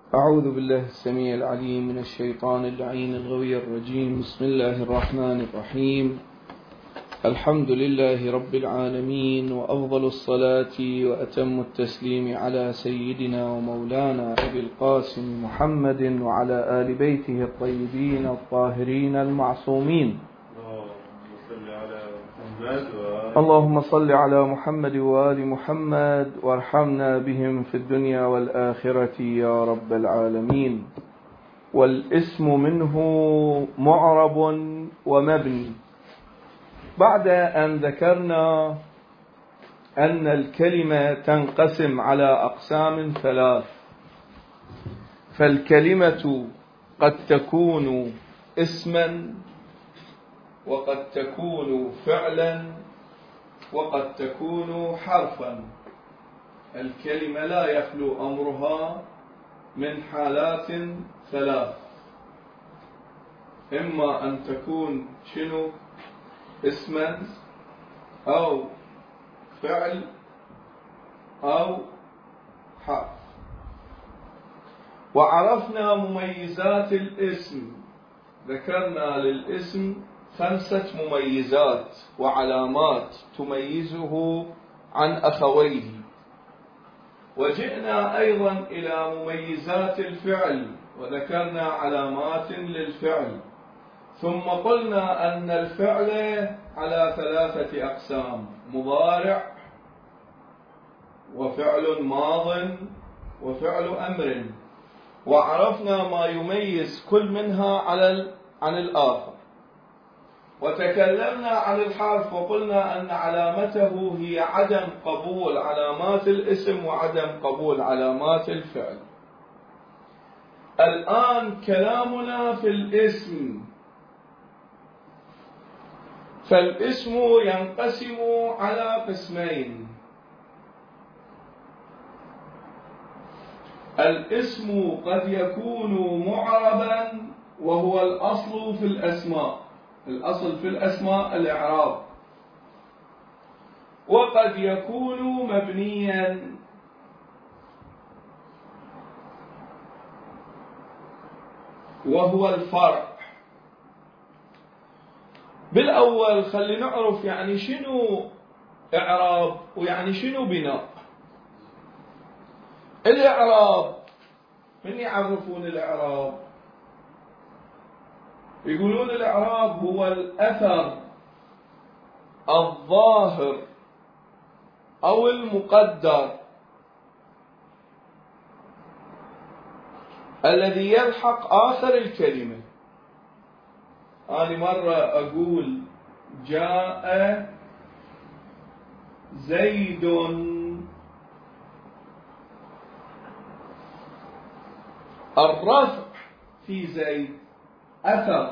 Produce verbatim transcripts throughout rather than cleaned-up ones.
أعوذ بالله السميع العليم من الشيطان اللعين الغوي الرجيم. بسم الله الرحمن الرحيم. الحمد لله رب العالمين، وأفضل الصلاة وأتم التسليم على سيدنا ومولانا أبي القاسم محمد وعلى آل بيته الطيبين الطاهرين المعصومين. اللهم صل على محمد وآل محمد وارحمنا بهم في الدنيا والآخرة يا رب العالمين. والاسم منه معرب ومبني. بعد أن ذكرنا أن الكلمة تنقسم على أقسام ثلاث، فالكلمة قد تكون اسما، وقد تكون فعلا، وقد تكون حرفا. الكلمة لا يخلو أمرها من حالات ثلاث: إما أن تكون شنو اسما أو فعل أو حرف. وعرفنا مميزات الاسم، ذكرنا للاسم خمسة مميزات وعلامات تميزه عن أخويه. وجئنا أيضا إلى مميزات الفعل وذكرنا علامات للفعل، ثم قلنا أن الفعل على ثلاثة أقسام: مضارع، وفعل ماض، وفعل أمر. وعرفنا ما يميز كل منها عن الآخر. وتكلمنا عن الحرف وقلنا أن علامته هي عدم قبول علامات الاسم وعدم قبول علامات الفعل. الآن كلامنا في الاسم. فالاسم ينقسم على قسمين: الاسم قد يكون معربا، وهو الأصل في الأسماء، الأصل في الأسماء الإعراب، وقد يكون مبنيا، وهو الفرع. بالأول خلي نعرف يعني شنو إعراب ويعني شنو بناء. الإعراب، من يعرفون الإعراب؟ يقولون الإعراب هو الأثر الظاهر أو المقدر الذي يلحق آخر الكلمة. أنا مرة أقول جاء زيد، الرفع في زيد أثر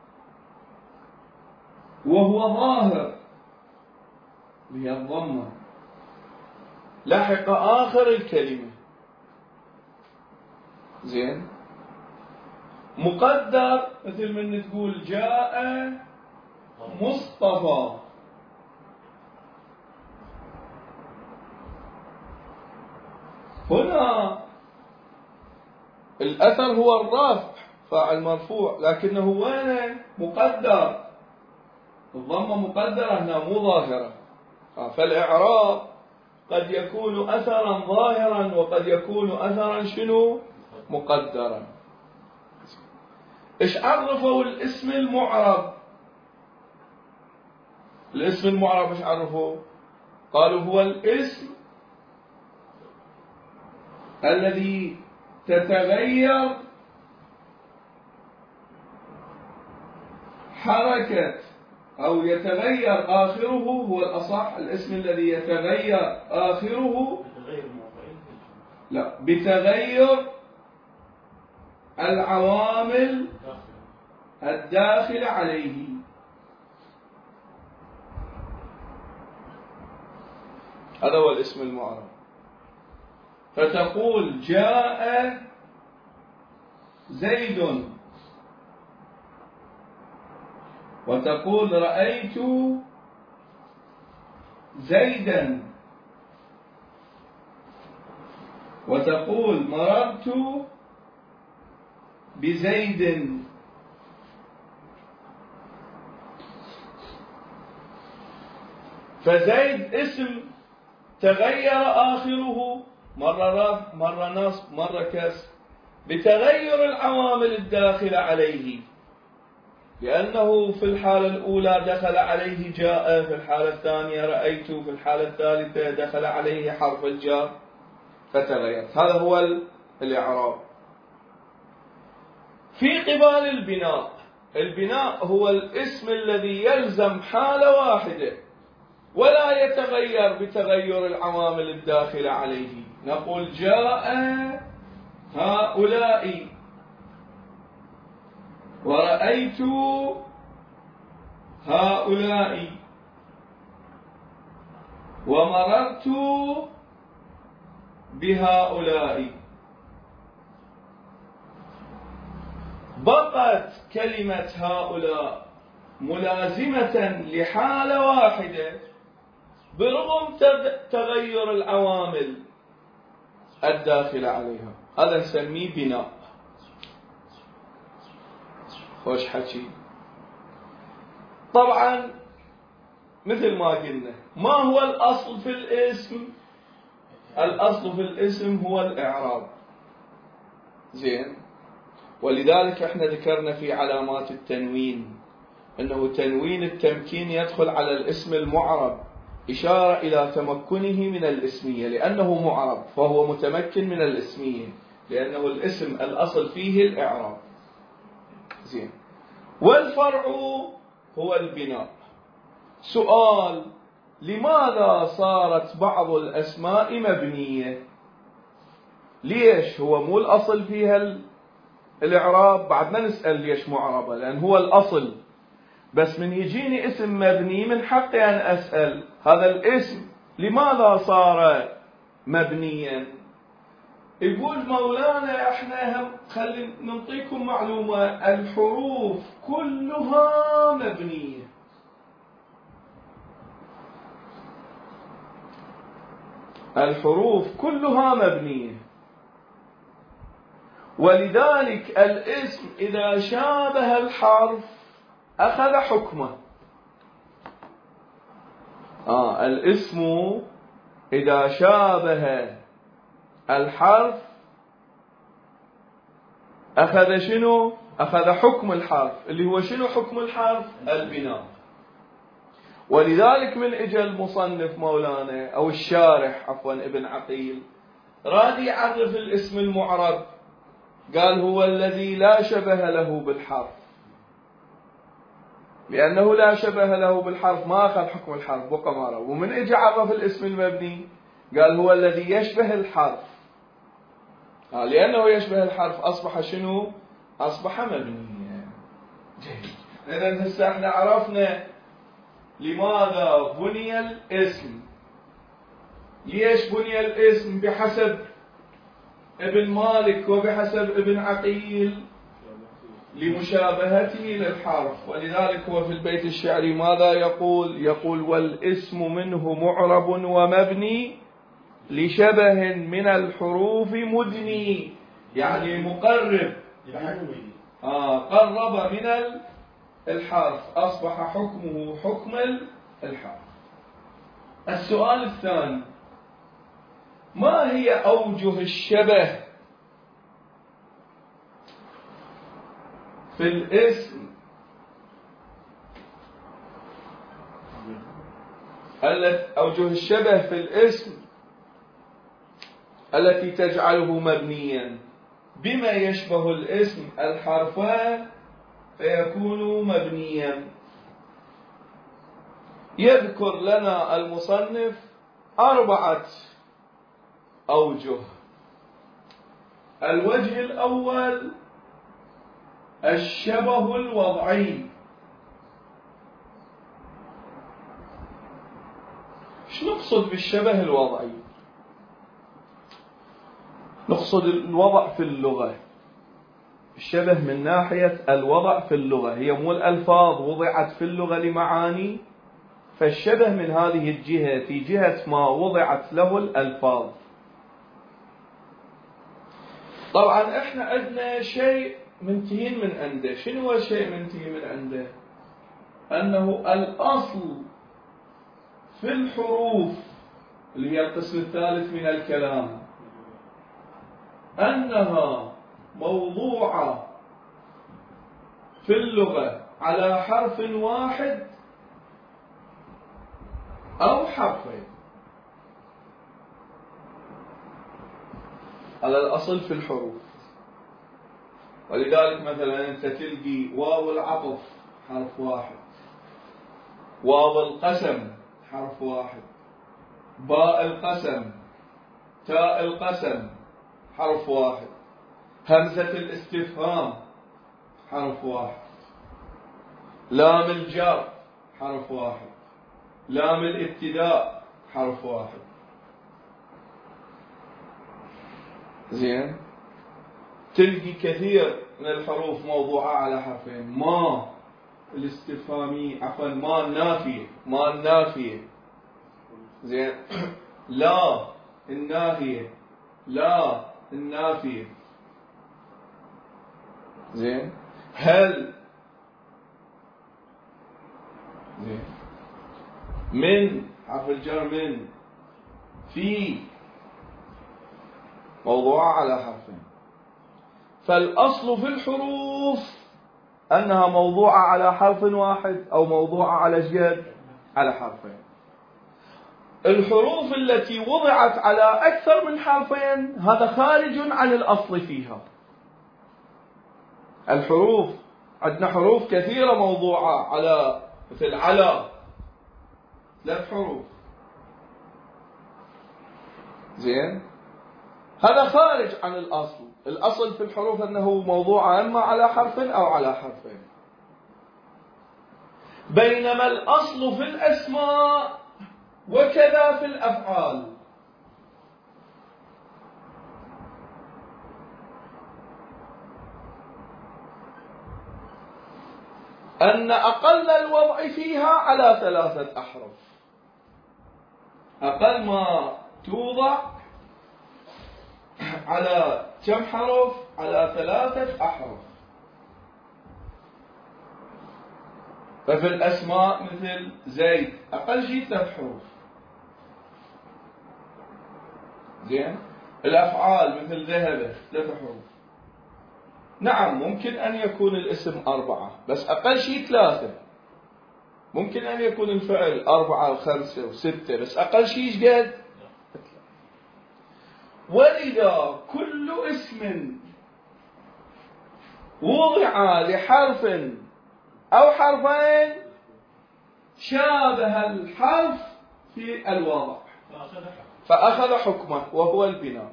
وهو ظاهر هي الضمة، لحق آخر الكلمة. زين. مقدر مثل من تقول جاء مصطفى، هنا الأثر هو الرفع، فاعل مرفوع، لكنه وين مقدر؟ الضمة مقدرة هنا مو ظاهرة. فالإعراب قد يكون أثرا ظاهرا وقد يكون أثرا شنو مقدرا. إيش عرفوا الاسم المعرب؟ الاسم المعرب إيش عرفوا؟ قالوا هو الاسم الذي تتغير حركة أو يتغير آخره، هو الأصح الاسم الذي يتغير آخره لا بتغير العوامل الداخل عليه. هذا هو الاسم المعرب. فتقول جاء زيد، وتقول رأيت زيدا، وتقول مررت بزيد. فزيد اسم تغير آخره مرة رفع مرة نصب مرة كسر بتغير العوامل الداخلة عليه، لأنه في الحالة الأولى دخل عليه جاء، في الحالة الثانية رأيت، في الحالة الثالثة دخل عليه حرف الجر فتغيرت. هذا هو الإعراب. في قبال البناء، البناء هو الاسم الذي يلزم حالة واحدة ولا يتغير بتغير العوامل الداخلة عليه. نقول جاء هؤلاء، ورأيت هؤلاء، ومررت بهؤلاء. بقت كلمة هؤلاء ملازمة لحالة واحدة برغم تغير العوامل الداخلة عليها. هذا نسميه بناء. خوش حكي. طبعا مثل ما قلنا، ما هو الأصل في الاسم؟ الأصل في الاسم هو الإعراب. زين. ولذلك احنا ذكرنا في علامات التنوين أنه تنوين التمكين يدخل على الاسم المعرب، إشارة إلى تمكنه من الاسمية، لأنه معرب فهو متمكن من الاسمية، لأنه الاسم الأصل فيه الإعراب. زين. والفرع هو البناء. سؤال: لماذا صارت بعض الأسماء مبنية؟ ليش؟ هو مو الأصل فيها الإعراب؟ بعدنا نسأل ليش معربة، لأن هو الأصل. بس من يجيني اسم مبني من حقي أن أسأل هذا الاسم لماذا صار مبنيا؟ يقول مولانا احنا هم خلي نعطيكم معلومة، الحروف كلها مبنية. الحروف كلها مبنية، ولذلك الاسم إذا شابه الحرف أخذ حكمه. آه الاسم إذا شابه الحرف أخذ شنو؟ أخذ حكم الحرف، اللي هو شنو حكم الحرف؟ البناء. ولذلك من اجى المصنف مولانا أو الشارح عفوا ابن عقيل راد يعرف الاسم المعرب، قال هو الذي لا شبه له بالحرف، لأنه لا شبه له بالحرف ما أخذ حكم الحرف بقى مارا. ومن اجى عرف الاسم المبني قال هو الذي يشبه الحرف، آه لأنه يشبه الحرف أصبح شنو؟ أصبح مبنيا. جيد. إذن هسه احنا عرفنا لماذا بني الاسم. ليش بني الاسم؟ بحسب ابن مالك وبحسب ابن عقيل لمشابهته للحرف. ولذلك هو في البيت الشعري ماذا يقول؟ يقول: والاسم منه معرب ومبني لشبه من الحروف مدني، يعني مقرب، آه قرب من الحرف أصبح حكمه حكم الحرف. السؤال الثاني: ما هي أوجه الشبه في الاسم أوجه الشبه في الاسم التي تجعله مبنيا؟ بما يشبه الاسم الحرفان فيكون مبنيا. يذكر لنا المصنف أربعة أوجه. الوجه الأول الشبه الوضعي. شو نقصد بالشبه الوضعي؟ نقصد الوضع في اللغة، الشبه من ناحية الوضع في اللغة، هي مو الألفاظ وضعت في اللغة لمعاني، فالشبه من هذه الجهة في جهة ما وضعت له الألفاظ. طبعا احنا عندنا شيء منتهين من عنده. شنو هو الشيء منتهي من عنده؟ أنه الأصل في الحروف اللي هي القسم الثالث من الكلام أنها موضوعة في اللغة على حرف واحد أو حرفين. على الأصل في الحروف. ولذلك مثلا أنت تلقي واو العطف حرف واحد، واو القسم حرف واحد، باء القسم، تاء القسم حرف واحد، همزة الاستفهام حرف واحد، لام الجر حرف واحد، لام الابتداء حرف واحد. زين. تلقي كثير من الحروف موضوعة على حرفين. ما الاستفهامي عفوا ما النافية، ما النافية. زين. لا الناهية، لا النافية. زين. هل. زين. من حرف الجر من. في موضوعة على حرفين. فالأصل في الحروف أنها موضوعة على حرف واحد أو موضوعة على جد على حرفين. الحروف التي وضعت على أكثر من حرفين هذا خارج عن الأصل فيها. الحروف عندنا حروف كثيرة موضوعة على مثل على ثلاث حروف. زين. هذا خارج عن الأصل. الأصل في الحروف أنه موضوع إما على حرف أو على حرفين. بينما الأصل في الأسماء وكذا في الأفعال أن أقل الوضع فيها على ثلاثة أحرف. أقل ما توضع على كم حرف؟ على ثلاثة أحرف. ففي الأسماء مثل زيد أقل شيء ثلاث حروف. زين. الأفعال مثل ذهب ثلاث حروف. نعم ممكن أن يكون الاسم أربعة بس أقل شيء ثلاثة. ممكن أن يكون الفعل أربعة وخمسة وستة بس أقل شيء إيش قد؟ ولذا كل اسم وضع لحرف أو حرفين شابه الحرف في الوضع فأخذ حكمه وهو البناء.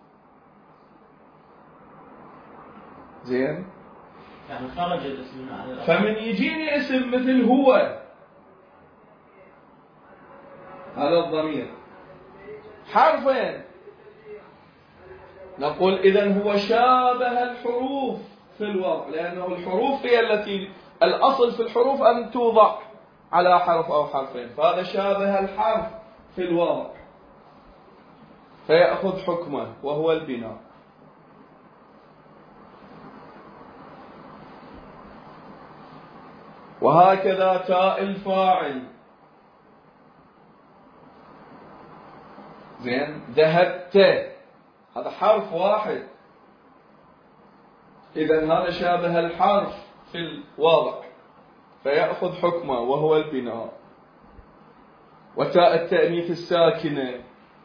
زين. يعني خرج الاسم عن الأصل. فمن يجيني اسم مثل هو، هذا الضمير حرفين، نقول إذن هو شابه الحروف في الوضع، لأنه الحروف هي التي الأصل في الحروف أن توضع على حرف أو حرفين، فهذا شابه الحرف في الوضع فيأخذ حكمه وهو البناء. وهكذا تاء الفاعل. زين. ذهبت هذا حرف واحد، إذن هذا شابه الحرف في الوضع فيأخذ حكمه وهو البناء. وتاء التأنيث الساكنة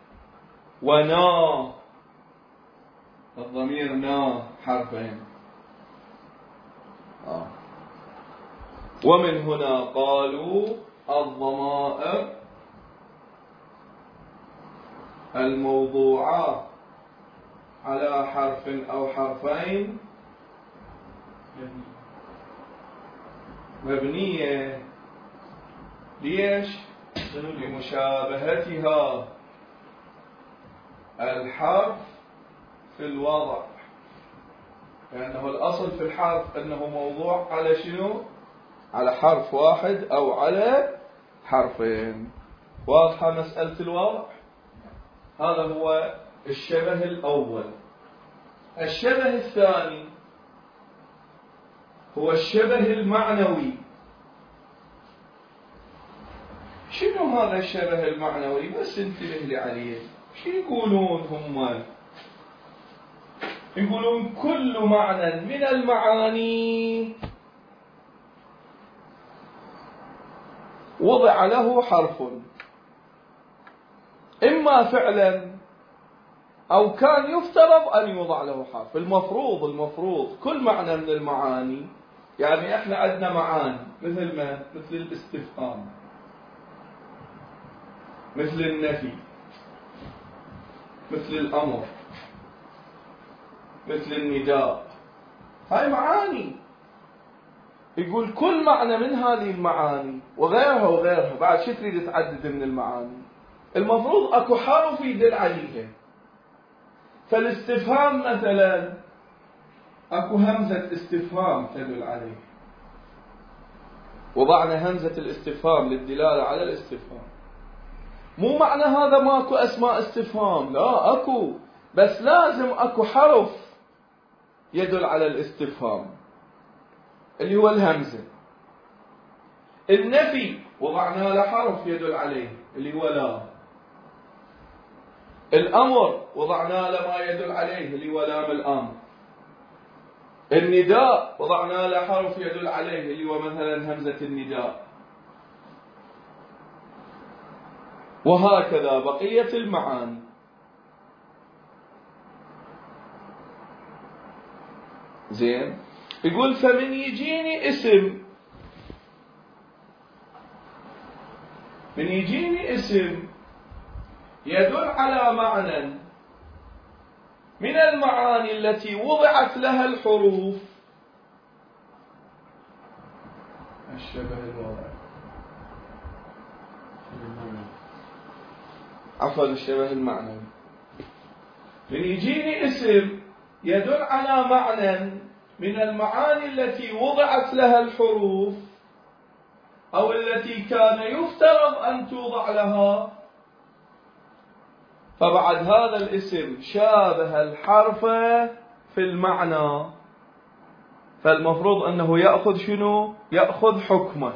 ونا الضمير نا حرفين. آه. ومن هنا قالوا الضمائر الموضوعة على حرف أو حرفين مبنية. ليش؟ لمشابهتها الحرف في الوضع، لأنه الأصل في الحرف أنه موضوع على شنو؟ على حرف واحد أو على حرفين. واضحة مسألة الوضع؟ هذا هو الشبه الأول. الشبه الثاني هو الشبه المعنوي. شنو هذا الشبه المعنوي؟ بس انتبه لي عليه. شو يقولون هم؟ يقولون كل معنى من المعاني وضع له حرف، إما فعلا أو كان يفترض أن يوضع له حرف. المفروض المفروض كل معنى من المعاني، يعني احنا عندنا معاني مثل ما مثل الاستفهام، مثل النفي، مثل الأمر، مثل النداء، هاي معاني. يقول كل معنى من هذه المعاني وغيرها وغيرها، بعد شو تريد تعدد من المعاني؟ المفروض اكو حرف يدل عليها. فالاستفهام مثلا اكو همزة استفهام تدل عليه، وضعنا همزة الاستفهام للدلالة على الاستفهام. مو معنى هذا ماكو اسماء استفهام، لا اكو، بس لازم اكو حرف يدل على الاستفهام اللي هو الهمزة. النفي وضعنا له حرف يدل عليه اللي هو لا. الأمر وضعنا له ما يدل عليه اللي هو لام الأمر. النداء وضعنا له حرف يدل عليه اللي هو مثلا همزة النداء. وهكذا بقية المعاني. زين، يقول فمن يجيني اسم، من يجيني اسم يدل على معنى من المعاني التي وضعت لها الحروف، الشبه الوضعي، عفوا الشبه المعنوي. من يجيني اسم يدل على معنى من المعاني التي وضعت لها الحروف أو التي كان يفترض أن توضع لها، فبعد هذا الاسم شابه الحرف في المعنى، فالمفروض أنه يأخذ شنو؟ يأخذ حكمه.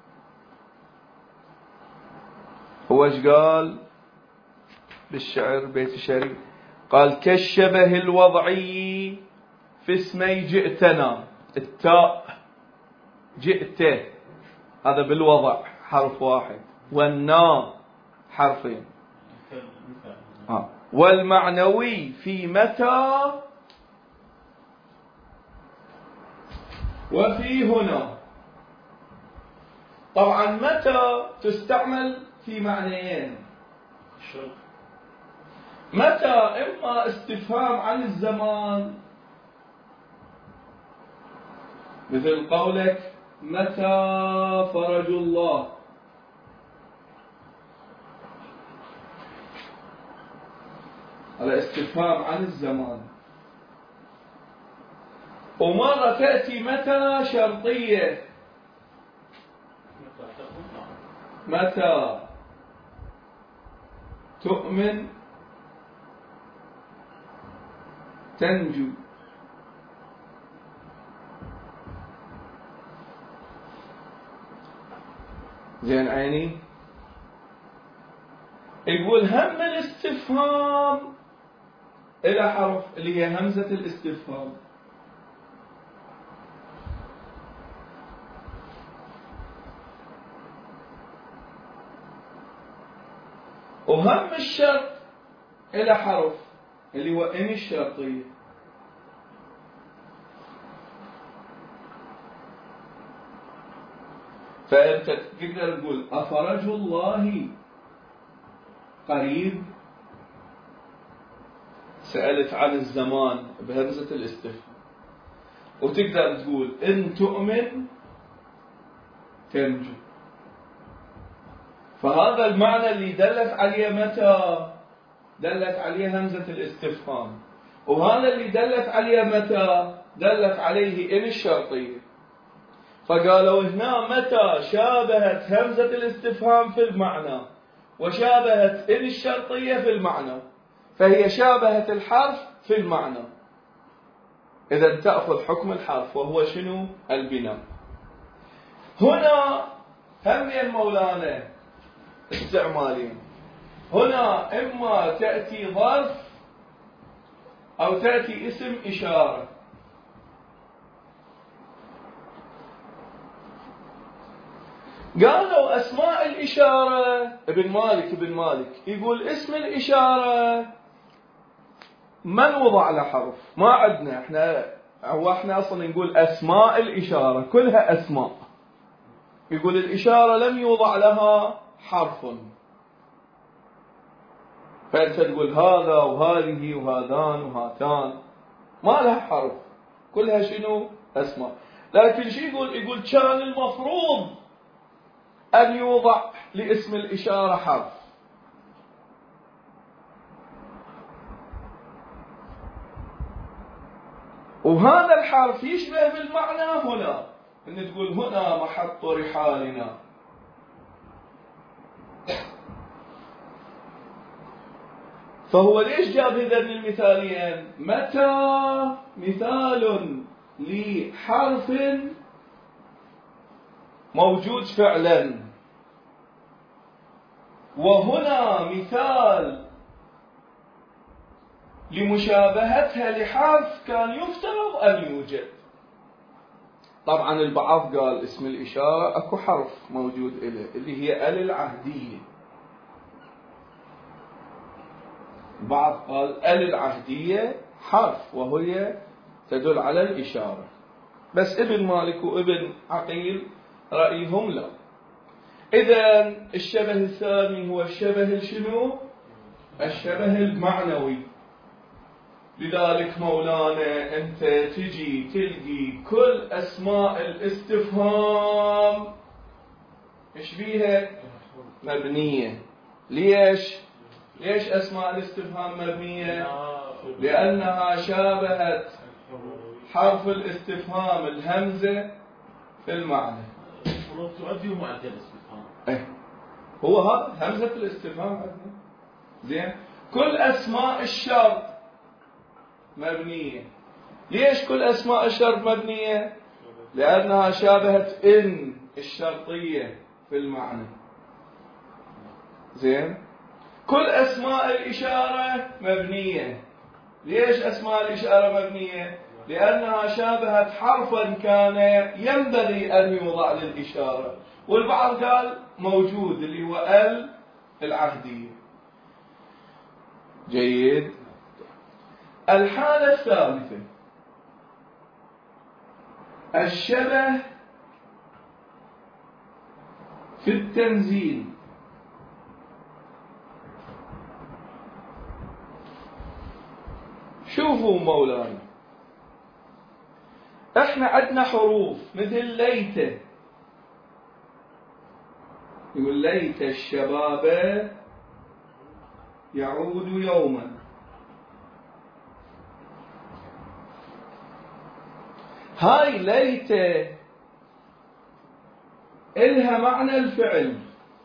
هو ايش قال بالشعر بيت الشعر؟ قال كالشبه الوضعي في اسمي جئتنا. التاء جئت هذا بالوضع حرف واحد، والنا حرفين. آه. والمعنوي في متى وفي هنا. طبعا متى تستعمل في معنيين. متى إما استفهام عن الزمان، مثل قولك متى فرج الله، هذا استفهام عن الزمان. ومرة تأتي متى شرطية، متى تؤمن تنجو. زين عيني. يقول هم الاستفهام إلى حرف اللي هي همزة الاستفهام. وهم الشرط إلى حرف اللي هو إن الشرطية. فأنت تقدر تقول أفرج الله قريب. سألت عن الزمان بهمزة الاستفهام. وتقدر تقول إن تؤمن تنجو. فهذا المعنى اللي دلت عليه متى، دلت عليه همزة الاستفهام، وهذا اللي دلت عليه متى دلت عليه إن الشرطية. فقالوا هنا متى شابهت همزة الاستفهام في المعنى وشابهت إن الشرطية في المعنى، فهي شابهت الحرف في المعنى. إذا تأخذ حكم الحرف وهو شنو؟ البناء. هنا هم يا مولانا استعمالين، هنا إما تأتي ظرف أو تأتي اسم إشارة. قالوا أسماء الإشارة، ابن مالك ابن مالك يقول اسم الإشارة من وضع له حرف، ما عندنا احنا، هو احنا اصلا نقول أسماء الإشارة كلها أسماء، يقول الإشارة لم يوضع لها حرف، فأنت تقول هذا وهذه وهذان وهاتان ما لها حرف، كلها شنو؟ أسماء. لكن شو يقول؟ يقول كان المفروض أن يوضع لاسم الإشارة حرف، وهذا الحرف يشبه بالمعنى هنا، أن تقول هنا محط رحالنا. فهو ليش جاب هذين المثالين؟ متى مثال لحرف موجود فعلا، وهنا مثال لمشابهتها لحرف كان يفترض أن يوجد. طبعا البعض قال اسم الإشارة أكو حرف موجود إله اللي هي ال العهدية، البعض قال ال العهدية حرف وهي تدل على الإشارة، بس ابن مالك وابن عقيل رأيهم لا. إذا الشبه الثاني هو الشبه الشنو؟ الشبه المعنوي. لذلك مولانا أنت تجي تلقي كل أسماء الاستفهام إيش بيها؟ مبنية. ليش؟ ليش أسماء الاستفهام مبنية؟ لأنها شابهت حرف الاستفهام الهمزة في المعنى. تؤدي معدل الاستفهام. إيه هو هذا همزة الاستفهام عندنا. زين. كل أسماء الشرط مبنية. ليش كل أسماء الشرط مبنية؟ لأنها شابهت إن الشرطية في المعنى. زين. كل أسماء الإشارة مبنية. ليش أسماء الإشارة مبنية؟ لأنها شابهت حرفا كان ينبغي أن يوضع للإشارة، والبعض قال موجود اللي هو ال العهدية. جيد. الحالة الثالثة الشبه في التنزيل. شوفوا مولانا، احنا عندنا حروف مثل ليت، يقول ليت الشباب يعود يوما. هاي ليت إلها معنى الفعل.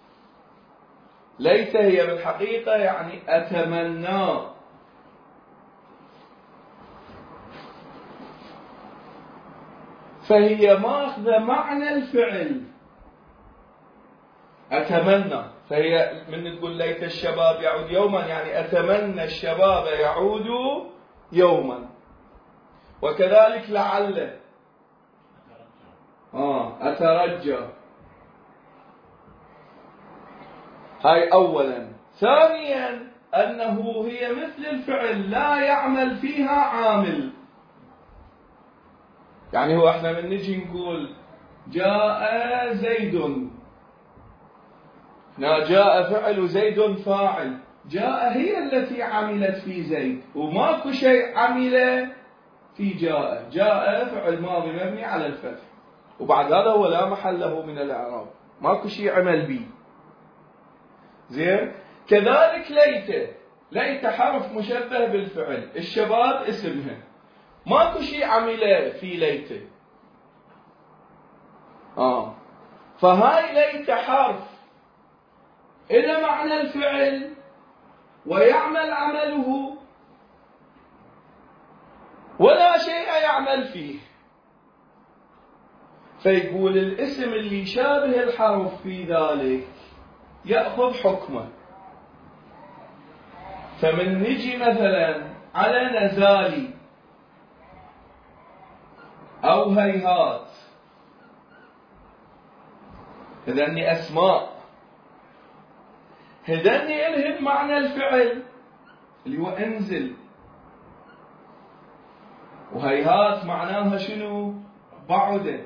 ليت هي بالحقيقة يعني أتمنى، فهي ماخذة معنى الفعل أتمنى، فهي من تقول ليت الشباب يعود يوما يعني أتمنى الشباب يعود يوما. وكذلك لعل آه أترجى. هاي أولا. ثانيا أنه هي مثل الفعل لا يعمل فيها عامل. يعني هو احنا من نجي نقول جاء زيد، هنا جاء فعل زيد فاعل، جاء هي التي عملت في زيد، وماكو شيء عمل في جاء. جاء فعل ماضي مبني على الفتح، وبعد هذا هو لا محل له من الإعراب، ماكو شيء عمل به. زين. كذلك ليت، ليت حرف مشبه بالفعل، الشباب اسمها، ماكو شيء عمله في ليت. آه فهاي ليت حرف إلى معنى الفعل ويعمل عمله، ولا شيء يعمل فيه. فيقول الاسم اللي يشابه الحرف في ذلك يأخذ حكمه. فمن نجي مثلا على نزالي أو هيهات، هذني أسماء، هذني إلهن معنى الفعل اللي هو انزل، وهيهات معناها شنو؟ بعد.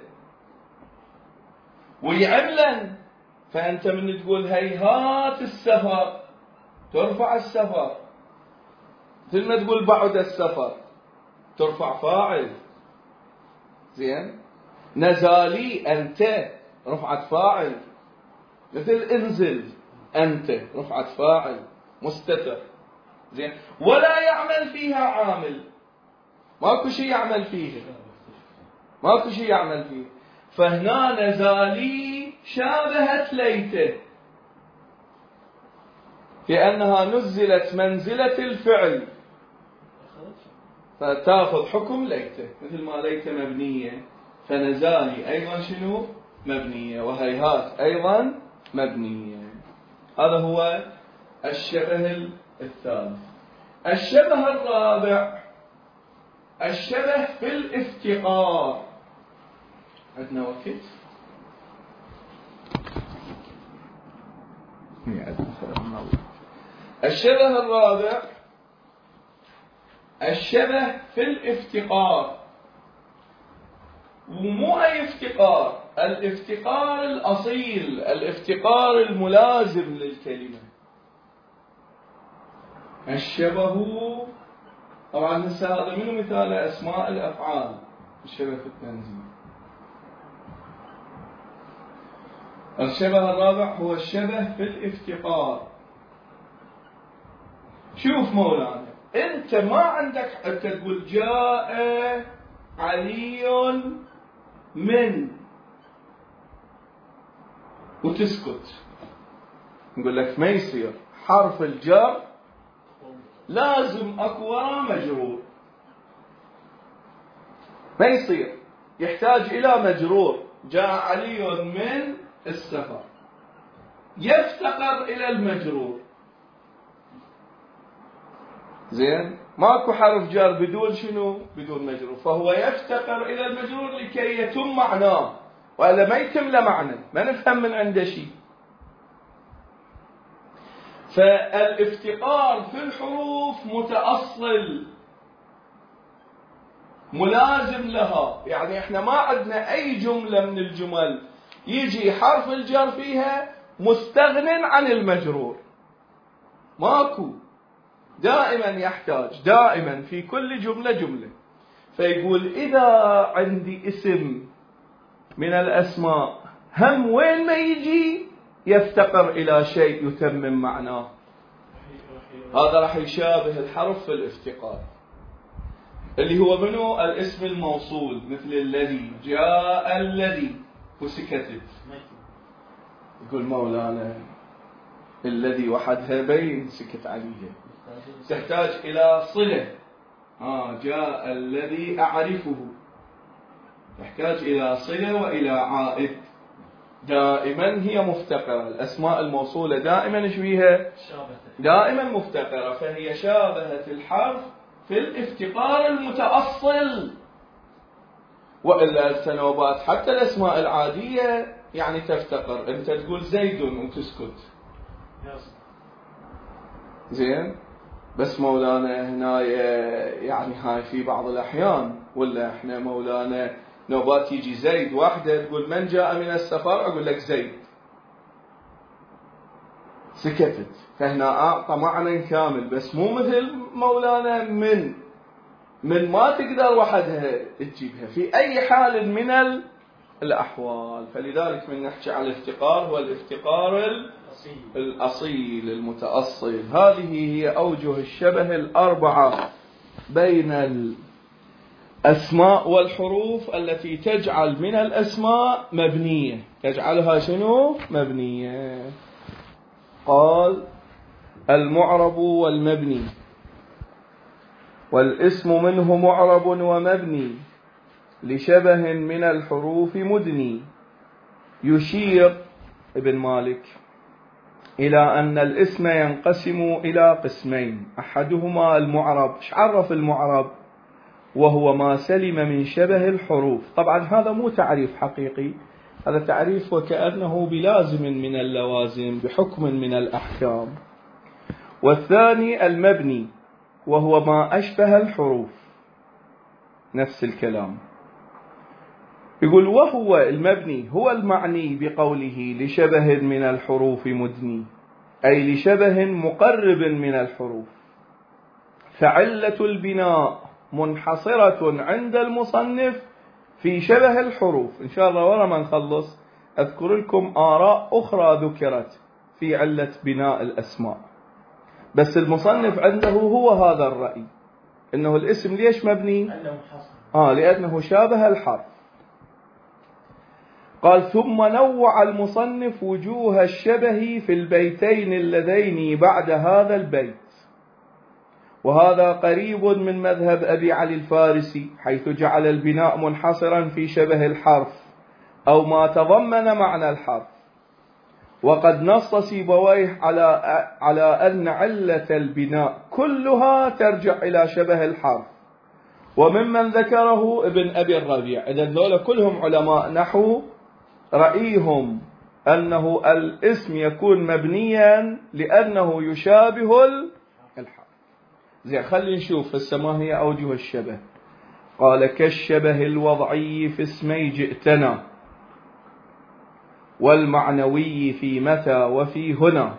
ويعملا، فأنت من تقول هيهات السفر ترفع السفر، مثل ما تقول بعد السفر ترفع فاعل. زين. نزالي أنت رفعت فاعل، مثل انزل أنت رفعت فاعل مستتر. زين. ولا يعمل فيها عامل، ماكو شيء يعمل فيها، ماكو شيء يعمل فيه. فهنا نزالي شابهت ليته لأنها نزلت منزلة الفعل فتأخذ حكم ليته، مثل ما ليته مبنية فنزالي أيضا شنو؟ مبنية، وهيهات أيضا مبنية. هذا هو الشبه الثالث. الشبه الرابع الشبه في الافتقار. عندنا وقت؟ الشبه الرابع الشبه في الافتقار، ومو أي افتقار، الافتقار الأصيل، الافتقار الملازم للكلمة. الشبه طبعا هذا منه مثال أسماء الأفعال، الشبه في التنزيل. الشبه الرابع هو الشبه في الافتقار. شوف مولانا، أنت ما عندك حتى تقول جاء علي من وتسكت، نقول لك ما يصير، حرف الجر لازم أكو ورا مجرور، ما يصير، يحتاج إلى مجرور. جاء علي من السفر، يفتقر إلى المجرور. زين. ماكو حرف جر بدون شنو؟ بدون مجرور، فهو يفتقر إلى المجرور لكي يتم معناه، وإلا ما يتم له معنى، ما نفهم من عنده شيء. فالافتقار في الحروف متأصل ملازم لها، يعني احنا ما عندنا أي جملة من الجمل يجي حرف الجر فيها مستغن عن المجرور، ماكو، دائما يحتاج، دائما في كل جملة جملة. فيقول إذا عندي اسم من الأسماء هم وين ما يجي يفتقر إلى شيء يتمم معناه، هذا راح يشابه الحرف في الافتقار، اللي هو منه الاسم الموصول، مثل الذي، جاء الذي وسكتت. يقول مولانا الذي وحدها بين سكت عليها، تحتاج إلى صلة. آه جاء الذي أعرفه، تحتاج إلى صلة وإلى عائد. دائما هي مفتقرة، الأسماء الموصولة دائما ايش بيها؟ دائما مفتقرة، فهي شابهت الحرف في الافتقار المتأصل. وإلا التنوبات حتى الأسماء العادية يعني تفتقر، أنت تقول زيد وتسكت. زين. بس مولانا هنا يعني هاي في بعض الأحيان، ولا احنا مولانا نوبات يجي زيد واحدة تقول من جاء من السفر، أقول لك زيد، سكتت، فهنا أعطى معنى كامل، بس مو مثل مولانا من من ما تقدر وحدها تجيبها في أي حال من الأحوال. فلذلك من نحكي على الافتقار هو الافتقار الأصيل المتأصل. هذه هي أوجه الشبه الأربعة بين الأسماء والحروف التي تجعل من الأسماء مبنية، تجعلها شنو؟ مبنية. قال المعرب والمبني. والاسم منه معرب ومبني لشبه من الحروف مدني. يشير ابن مالك إلى أن الاسم ينقسم إلى قسمين، أحدهما المعرب. ايش عرف المعرب؟ وهو ما سلم من شبه الحروف. طبعا هذا مو تعريف حقيقي، هذا تعريف وكأنه بلازم من اللوازم بحكم من الأحكام. والثاني المبني وهو ما أشبه الحروف، نفس الكلام. يقول وهو المبني هو المعني بقوله لشبه من الحروف مدني، أي لشبه مقرب من الحروف. فعلة البناء منحصرة عند المصنف في شبه الحروف. إن شاء الله ورا ما نخلص أذكر لكم آراء أخرى ذكرت في علة بناء الأسماء، بس المصنف عنده هو هذا الرأي، إنه الاسم ليش مبني؟ آه لأنه شابه الحرف. قال ثم نوع المصنف وجوه الشبه في البيتين اللذين بعد هذا البيت، وهذا قريب من مذهب أبي علي الفارسي، حيث جعل البناء منحصرا في شبه الحرف أو ما تضمن معنى الحرف. وقد نص سيبويه على على أن علة البناء كلها ترجع إلى شبه الحرف، وممن ذكره ابن أبي الربيع. إذن ذولا كلهم علماء نحو رأيهم أنه الاسم يكون مبنيا لأنه يشابه الحرف. زي خلي نشوف هسه ما هي أوجه الشبه. قال كالشبه الوضعي في اسمي جئتنا، والمعنوي في متى وفي هنا،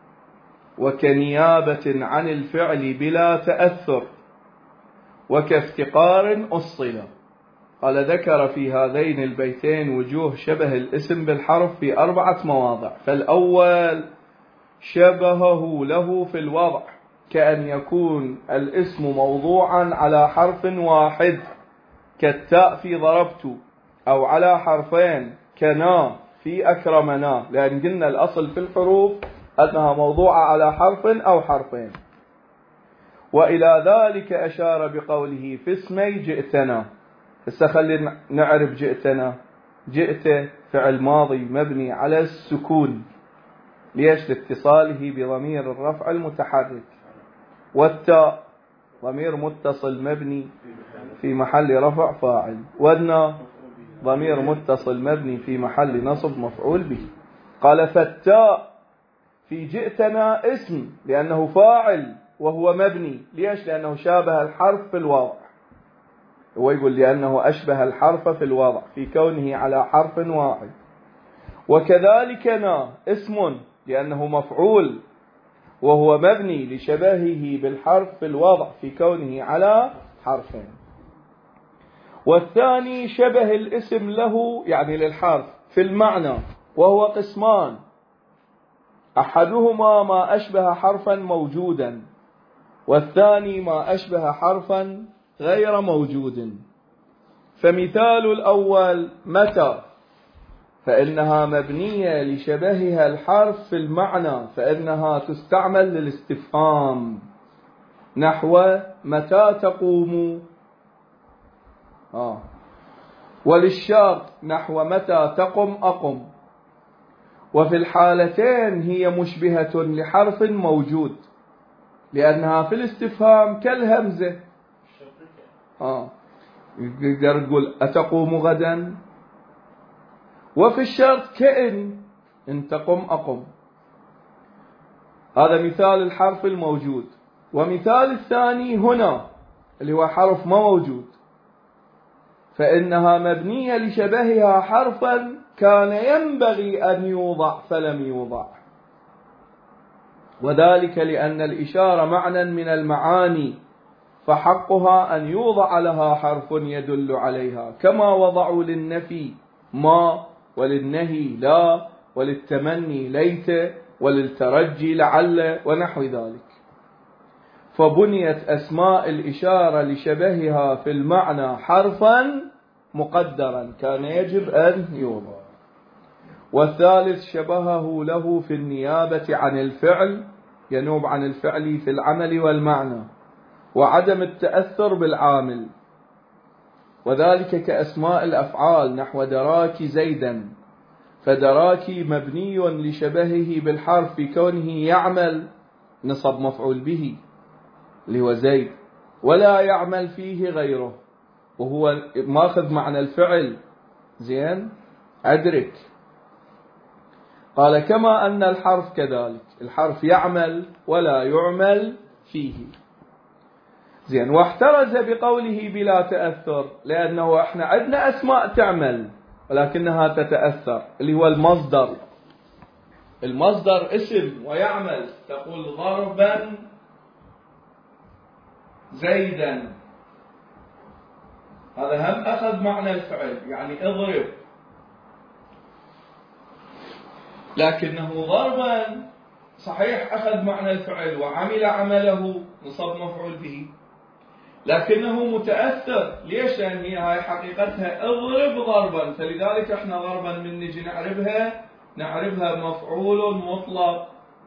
وكنيابة عن الفعل بلا تأثر، وكافتقار أصل. قال ذكر في هذين البيتين وجوه شبه الاسم بالحرف في أربعة مواضع. فالأول شبهه له في الوضع، كأن يكون الاسم موضوعا على حرف واحد كالتاء في ضربت، أو على حرفين كنا في أكرمنا، لأن قلنا الأصل في الحروف أنها موضوعة على حرف أو حرفين. وإلى ذلك أشار بقوله في اسمي جئتنا. هسه خلينا نعرف جئتنا. جئت فعل ماضي مبني على السكون، ليش؟ لاتصاله بضمير الرفع المتحرك. والتاء ضمير متصل مبني في محل رفع فاعل، والنا ضمير متصل مبني في محل نصب مفعول به. قال فالتاء في جئتنا اسم لأنه فاعل وهو مبني، ليش؟ لأنه شابه الحرف في الوضع. هو يقول لأنه أشبه الحرف في الوضع في كونه على حرف واحد. وكذلك نا اسم لأنه مفعول وهو مبني لشبهه بالحرف في الوضع في كونه على حرفين. والثاني شبه الاسم له يعني للحرف في المعنى، وهو قسمان. أحدهما ما أشبه حرفا موجودا، والثاني ما أشبه حرفا غير موجود. فمثال الأول متى، فإنها مبنية لشبهها الحرف في المعنى، فإنها تستعمل للاستفهام، نحو متى تقوم. آه. وللشرط نحو متى تقم أقم. وفي الحالتين هي مشبهة لحرف موجود، لأنها في الاستفهام كالهمزة. آه. يقدر تقول أتقوم غدا. وفي الشرط كأن إن تقم أقم. هذا مثال الحرف الموجود. ومثال الثاني هنا اللي هو حرف ما موجود، فإنها مبنية لشبهها حرفا كان ينبغي أن يوضع فلم يوضع، وذلك لأن الإشارة معنى من المعاني، فحقها أن يوضع لها حرف يدل عليها، كما وضعوا للنفي ما، وللنهي لا، وللتمني ليت، وللترجي لعل، ونحو ذلك. فبنيت أسماء الإشارة لشبهها في المعنى حرفا مقدرا كان يجب أن يوضع. والثالث شبهه له في النيابة عن الفعل، ينوب عن الفعل في العمل والمعنى، وعدم التأثر بالعامل، وذلك كأسماء الأفعال نحو دراك زيدا، فدراكي مبني لشبهه بالحرف في كونه يعمل نصب مفعول به اللي هو زيد، ولا يعمل فيه غيره، وهو ماخذ معنى الفعل. زين، أدرك. قال كما أن الحرف كذلك، الحرف يعمل ولا يعمل فيه. زين، واحترز بقوله بلا تأثر، لأنه احنا عندنا أسماء تعمل ولكنها تتأثر، اللي هو المصدر. المصدر اسم ويعمل، تقول ضربا زيدا، هذا هم أخذ معنى الفعل، يعني اضرب، لكنه ضربا صحيح أخذ معنى الفعل وعمل عمله نصب مفعول به، لكنه متأثر. ليش؟ لأن هي هاي حقيقتها اضرب ضربا، فلذلك احنا ضربا من نجي نعربها نعربها مفعول مطلق.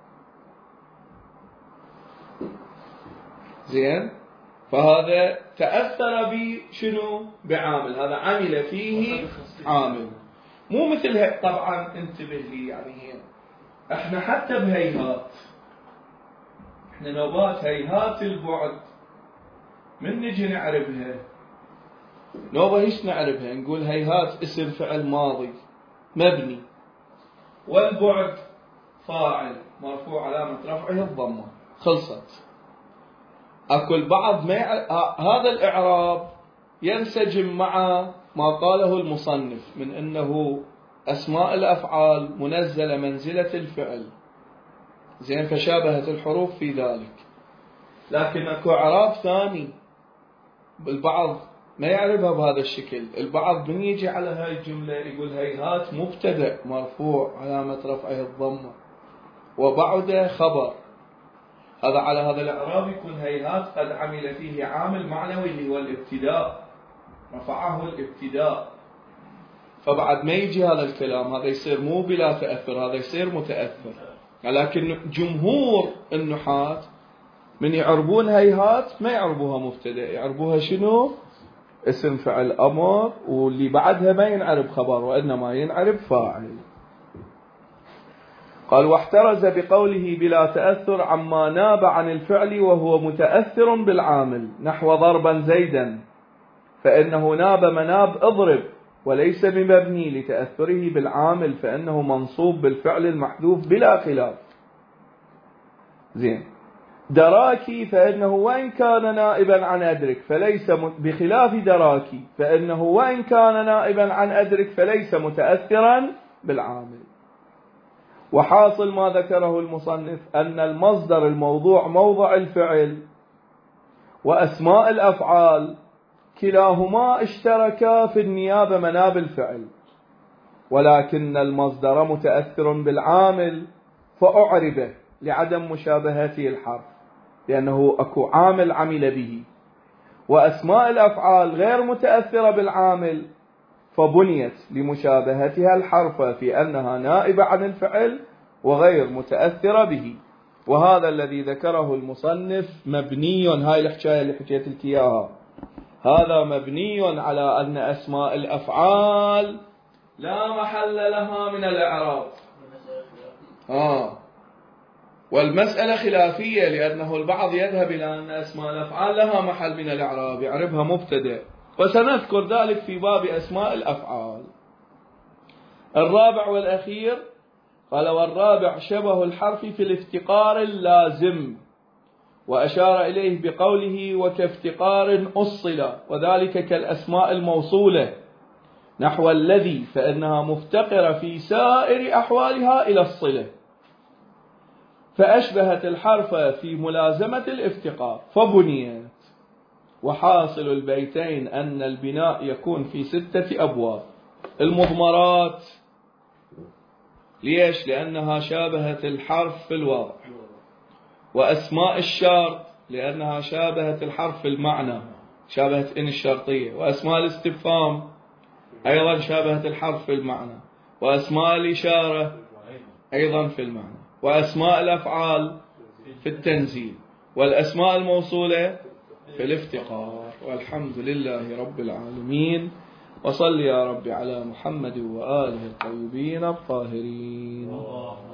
زين، فهذا تأثر بشنو؟ بعامل، هذا عمل فيه عامل، مو مثل هيك. طبعا انتبه لي، يعني هي احنا حتى بهيهات، احنا نوبات هيهات البعد من نجي نعربها، نوبة ايش نعربها؟ نقول هيهات اسم فعل ماضي مبني، والبعد فاعل مرفوع علامة رفعه الضمة، خلصت. اكو البعض ما يع... هذا الإعراب ينسجم مع ما قاله المصنف من أنه أسماء الأفعال منزلة منزلة الفعل، زين، فشابهت الحروف في ذلك. لكن اكو إعراب ثاني البعض ما يعرفها بهذا الشكل. البعض من يجي على هاي الجملة يقول هيهات مبتدأ مرفوع علامة رفعه الضمة وبعده خبر، هذا على هذا الإعراب يكون هيهات قد عمل فيه عامل معنوي اللي هو الابتداء، رفعه الابتداء. فبعد ما يجي هذا الكلام، هذا يصير مو بلا تأثر، هذا يصير متأثر. لكن جمهور النحاة من يعربون هيهات ما يعربوها مبتدأ، يعربوها شنو؟ اسم فعل أمر، واللي بعدها ما ينعرب خبر وإنما ينعرب فاعل. قال واحترز بقوله بلا تأثر عما ناب عن الفعل وهو متأثر بالعامل نحو ضربا زيدا، فإنه ناب مناب اضرب وليس بمبني لتأثره بالعامل، فإنه منصوب بالفعل المحذوف بلا خلاف. زين، دراكي فإنه وإن كان نائبا عن أدرك فليس بخلاف دراكي، فإنه وإن كان نائبا عن أدرك فليس متأثرا بالعامل. وحاصل ما ذكره المصنف أن المصدر الموضوع موضع الفعل وأسماء الأفعال كلاهما اشتركا في النيابة مناب الفعل، ولكن المصدر متأثر بالعامل فأعربه لعدم مشابهته الحرف، لأنه أكو عامل عمل به، وأسماء الأفعال غير متأثرة بالعامل فبنيت لمشابهتها الحرف في أنها نائبة عن الفعل وغير متأثرة به. وهذا الذي ذكره المصنف مبني، هاي الحكاية اللي حكيت لك إياها، هذا مبني على أن أسماء الأفعال لا محل لها من الإعراب. آه والمسألة خلافية، لأنه البعض يذهب إلى أن أسماء الأفعال لها محل من الإعراب، يعربها مبتدأ، وسنذكر ذلك في باب أسماء الأفعال. الرابع والأخير قال والرابع شبه الحرف في الافتقار اللازم، وأشار إليه بقوله وكافتقار أصل، وذلك كالأسماء الموصولة نحو الذي، فإنها مفتقرة في سائر أحوالها إلى الصلة، فأشبهت الحرف في ملازمة الافتقار فبنيت. وحاصل البيتين أن البناء يكون في ستة أبواب. المضمرات، ليش؟ لأنها شابهت الحرف في الوضع. وأسماء الشرط لأنها شابهت الحرف في المعنى، شابهت إن الشرطية. وأسماء الاستفهام أيضا شابهت الحرف في المعنى. وأسماء الإشارة أيضا في المعنى. وأسماء الأفعال في التنزيل. والأسماء الموصولة في الافتقار. والحمد لله رب العالمين. وصل يا رب على محمد وآله الطيبين الطاهرين.